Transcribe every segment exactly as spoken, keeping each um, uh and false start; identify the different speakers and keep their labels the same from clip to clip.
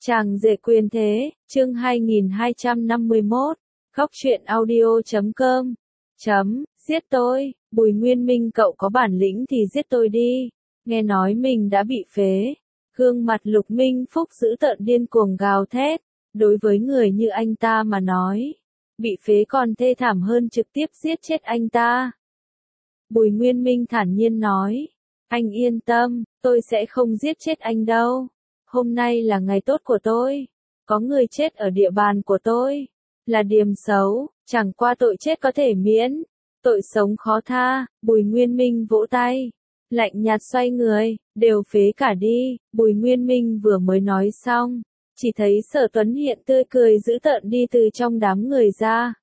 Speaker 1: Chàng rể quyền thế, chương hai nghìn hai trăm năm mươi mốt, góc truyện audio chấm com, chấm, giết tôi, Bùi Nguyên Minh cậu có bản lĩnh thì giết tôi đi, nghe nói mình đã bị phế, gương mặt Lục Minh Phúc dữ tợn điên cuồng gào thét, đối với người như anh ta mà nói, bị phế còn thê thảm hơn trực tiếp giết chết anh ta. Bùi Nguyên Minh thản nhiên nói, anh yên tâm, tôi sẽ không giết chết anh đâu. Hôm nay là ngày tốt của tôi, có người chết ở địa bàn của tôi, là điềm xấu, chẳng qua tội chết có thể miễn, tội sống khó tha. Bùi Nguyên Minh vỗ tay, lạnh nhạt xoay người, đều phế cả đi. Bùi Nguyên Minh vừa mới nói xong, chỉ thấy Sở Tuấn Hiện tươi cười dữ tợn đi từ trong đám người ra,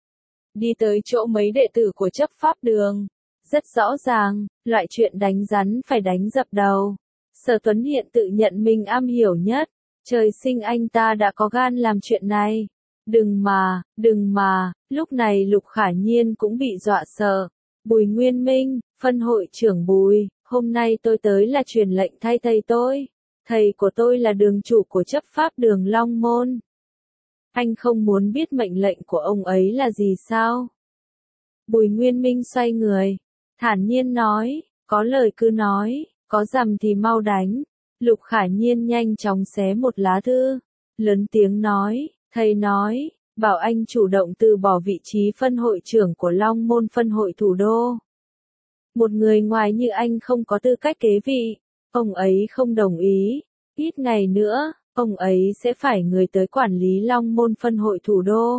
Speaker 1: đi tới chỗ mấy đệ tử của chấp pháp đường. Rất rõ ràng, loại chuyện đánh rắn phải đánh dập đầu. Sở Tuấn Hiện tự nhận mình am hiểu nhất, trời sinh anh ta đã có gan làm chuyện này. Đừng mà, đừng mà, lúc này Lục Khả Nhiên cũng bị dọa sợ. Bùi Nguyên Minh, phân hội trưởng Bùi, hôm nay tôi tới là truyền lệnh thay thầy tôi. Thầy của tôi là đường chủ của chấp pháp đường Long Môn. Anh không muốn biết mệnh lệnh của ông ấy là gì sao? Bùi Nguyên Minh xoay người, thản nhiên nói, có lời cứ nói. Có rằm thì mau đánh. Lục Khả Nhiên nhanh chóng xé một lá thư, lớn tiếng nói, thầy nói, bảo anh chủ động từ bỏ vị trí phân hội trưởng của Long Môn phân hội thủ đô. Một người ngoài như anh không có tư cách kế vị, ông ấy không đồng ý, ít ngày nữa, ông ấy sẽ phải người tới quản lý Long Môn phân hội thủ đô.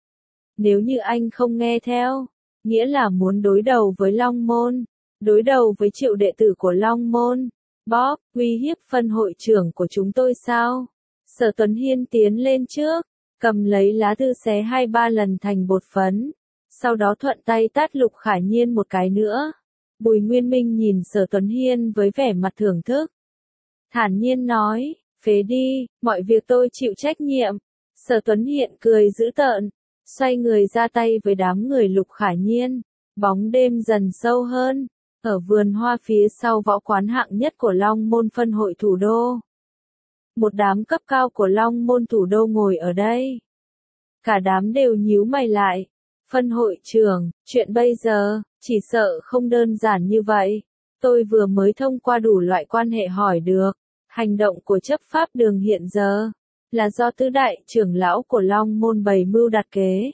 Speaker 1: Nếu như anh không nghe theo, nghĩa là muốn đối đầu với Long Môn. Đối đầu với triệu đệ tử của Long Môn, Bob, uy hiếp phân hội trưởng của chúng tôi sao? Sở Tuấn Hiên tiến lên trước, cầm lấy lá thư xé hai ba lần thành bột phấn, sau đó thuận tay tát Lục Khả Nhiên một cái nữa. Bùi Nguyên Minh nhìn Sở Tuấn Hiên với vẻ mặt thưởng thức, thản nhiên nói, phế đi, mọi việc tôi chịu trách nhiệm. Sở Tuấn Hiện cười dữ tợn, xoay người ra tay với đám người Lục Khả Nhiên. Bóng đêm dần sâu hơn. Ở vườn hoa phía sau võ quán hạng nhất của Long Môn phân hội thủ đô. Một đám cấp cao của Long Môn thủ đô ngồi ở đây. Cả đám đều nhíu mày lại. Phân hội trưởng, chuyện bây giờ, chỉ sợ không đơn giản như vậy. Tôi vừa mới thông qua đủ loại quan hệ hỏi được. Hành động của chấp pháp đường hiện giờ, là do tứ đại trưởng lão của Long Môn bày mưu đặt kế.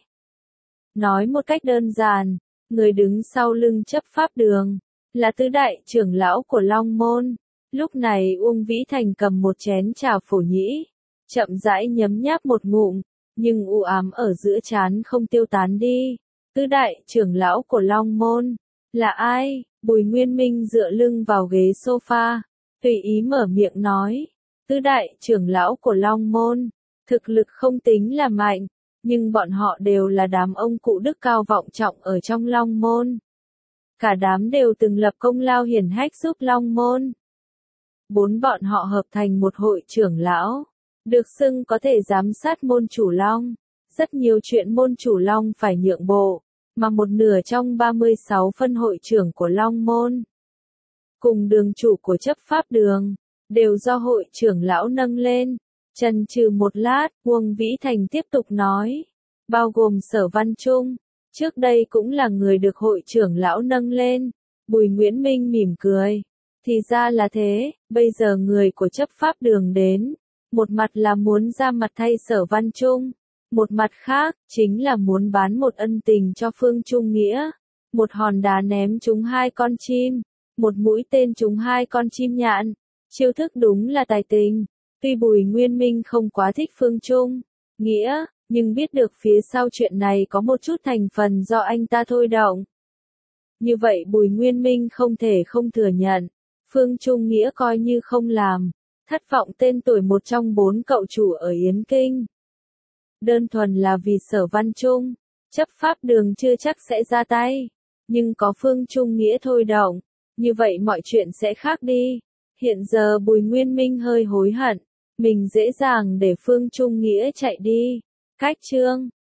Speaker 1: Nói một cách đơn giản, người đứng sau lưng chấp pháp đường là tứ đại trưởng lão của Long Môn. Lúc này Uông Vĩ Thành cầm một chén trà phổ nhĩ, chậm rãi nhấm nháp một ngụm, nhưng u ám ở giữa trán không tiêu tán đi. Tứ đại trưởng lão của Long Môn là ai? Bùi Nguyên Minh dựa lưng vào ghế sofa, tùy ý mở miệng nói. Tứ đại trưởng lão của Long Môn, thực lực không tính là mạnh, nhưng bọn họ đều là đám ông cụ đức cao vọng trọng ở trong Long Môn. Cả đám đều từng lập công lao hiển hách giúp Long Môn. Bốn bọn họ hợp thành một hội trưởng lão, được xưng có thể giám sát môn chủ Long. Rất nhiều chuyện môn chủ Long phải nhượng bộ, mà một nửa trong ba mươi sáu phân hội trưởng của Long Môn, cùng đường chủ của chấp pháp đường, đều do hội trưởng lão nâng lên. Chần chừ một lát, Uông Vĩ Thành tiếp tục nói, bao gồm Sở Văn Trung. Trước đây cũng là người được hội trưởng lão nâng lên. Bùi Nguyễn Minh mỉm cười. Thì ra là thế, bây giờ người của chấp pháp đường đến. Một mặt là muốn ra mặt thay Sở Văn Trung. Một mặt khác, chính là muốn bán một ân tình cho Phương Trung Nghĩa. Một hòn đá ném trúng hai con chim. Một mũi tên trúng hai con chim nhạn. Chiêu thức đúng là tài tình. Tuy Bùi Nguyên Minh không quá thích Phương Trung Nghĩa, nhưng biết được phía sau chuyện này có một chút thành phần do anh ta thôi động. Như vậy Bùi Nguyên Minh không thể không thừa nhận, Phương Trung Nghĩa coi như không làm, thất vọng tên tuổi một trong bốn cậu chủ ở Yến Kinh. Đơn thuần là vì Sở Văn Trung, chấp pháp đường chưa chắc sẽ ra tay, nhưng có Phương Trung Nghĩa thôi động, như vậy mọi chuyện sẽ khác đi. Hiện giờ Bùi Nguyên Minh hơi hối hận, mình dễ dàng để Phương Trung Nghĩa chạy đi. Cách chương